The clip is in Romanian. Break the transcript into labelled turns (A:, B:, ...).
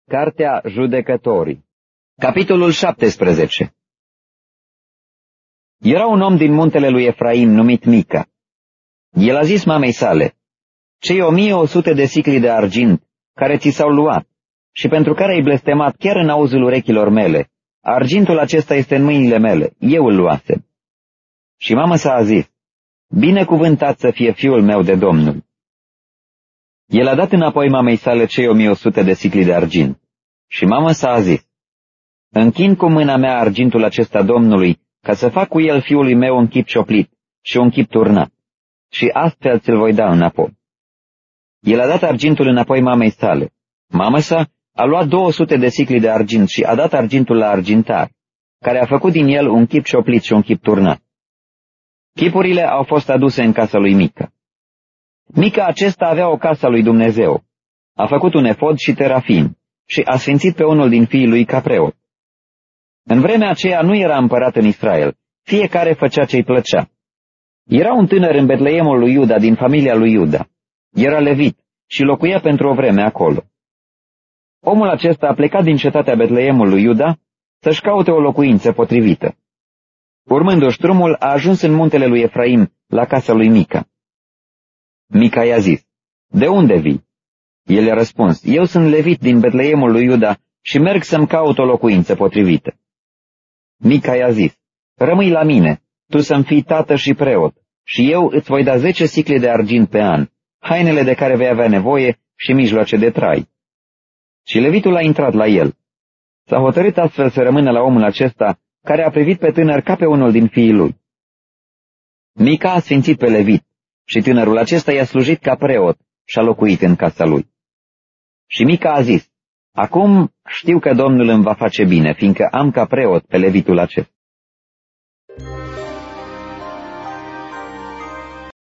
A: Cartea Judecătorii, capitolul 17. Era un om din muntele lui Efraim numit Mica. El a zis mamei sale: cei 1100 de sicli de argint care ți s-au luat și pentru care ai blestemat chiar în auzul urechilor mele, argintul acesta este în mâinile mele, eu îl luasem. Și mama sa a zis: binecuvântat să fie fiul meu de Domnul. El a dat înapoi mamei sale cei 1100 de sicli de argint. Și mama sa a zis: închin cu mâna mea argintul acesta Domnului, ca să fac cu el fiului meu un chip cioplit și un chip turnat, și astfel ți-l voi da înapoi. El a dat argintul înapoi mamei sale. Mama sa a luat 200 de sicli de argint și a dat argintul la argintar, care a făcut din el un chip cioplit și un chip turnat. Chipurile au fost aduse în casa lui Mica. Mica acesta avea o casă a lui Dumnezeu. A făcut un efod și terafim și a sfințit pe unul din fiii lui ca preot. În vremea aceea nu era împărat în Israel, fiecare făcea ce-i plăcea. Era un tânăr în Betleemul lui Iuda, din familia lui Iuda. Era levit și locuia pentru o vreme acolo. Omul acesta a plecat din cetatea Betleemul lui Iuda să-și caute o locuință potrivită. Urmându-și drumul, a ajuns în muntele lui Efraim, la casa lui Mica. Mica i-a zis: de unde vii? El i-a răspuns: eu sunt levit din Betleemul lui Iuda și merg să-mi caut o locuință potrivită. Mica i-a zis: rămâi la mine, tu să-mi fii tată și preot, și eu îți voi da 10 sicli de argint pe an, hainele de care vei avea nevoie și mijloace de trai. Și levitul a intrat la el. S-a hotărât astfel să rămână la omul acesta, care a privit pe tânăr ca pe unul din fiii lui. Mica a sfințit pe levit și tânărul acesta i-a slujit ca preot și a locuit în casa lui. Și Mica a zis: acum știu că Domnul îmi va face bine, fiindcă am ca preot pe levitul acesta.